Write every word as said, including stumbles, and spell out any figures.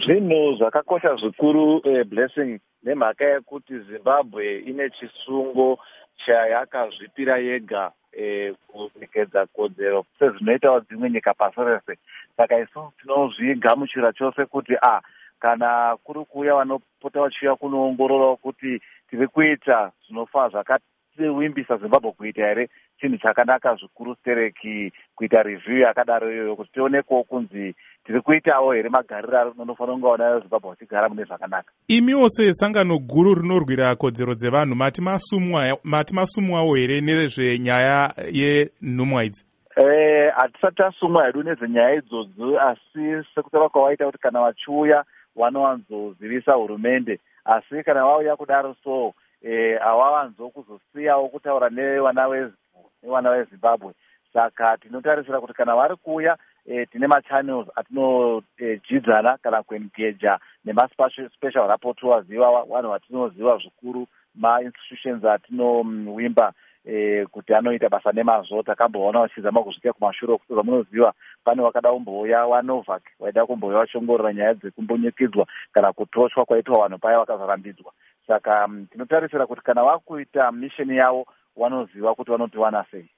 Zvinhu zvakakosha zvikuru eh, Blessing nemhaka yekuti Zimbabwe ine chisungo chayakazvipira yega eh, kupfekedza kodzero sezvinoitawo dzimwe nyika pasi rese. Saka isusu tinozvigamuchira chose kuti ah kana kuri kuuya vanopota vachiuya kunoongororawo kuti tiri kuita zvinofa zvakawimbisa Zimbabwe kuita here chinhu chakanaka zvikuru stereki kuita review yakadaro iyoyo kuti tionekewo kunzi tiri kuitawo here magariro anofanira kunge wanayo Zimbabwe vachigara mune zvakanaka. Imiwo sesangano guru rinorwira kodzero dzevanhu mati masumwa mati masumwawo here nezvenyaya yenhumwa idzi? Eh, hatisati tasumwa hedu nezvenyaya idzodzo, asi sekutaura kwawaita kuti kana vachiuya vanowanzozivisa hurumende, asi kana vauya kudaro so eh, hawawanzo kuzosiyawo kutaura nevana nevana veZimbabwe. Saka tinotarisira kuti kana vari kuuya eh, tine machannels atinodzidzana eh, kana kuengeja nemaspecial rapporteurs ziva vanhu vatinoziva zvikuru ma-institutions atinowimba eh, kuti anoita basa nemazvo. Takamboona vachizama kusvika kumashure okuti zvamunoziva pane wakada kumbouya waNovak waida kumbouya vachongorora nyaya dzekumbunyikidzwa kana kutoshwa kwaitwa vanhu paya vakazorambidzwa. Saka um, tinotarisira kuti kana vakuita misheni yavo vanoziva kuti vanotiwana sei.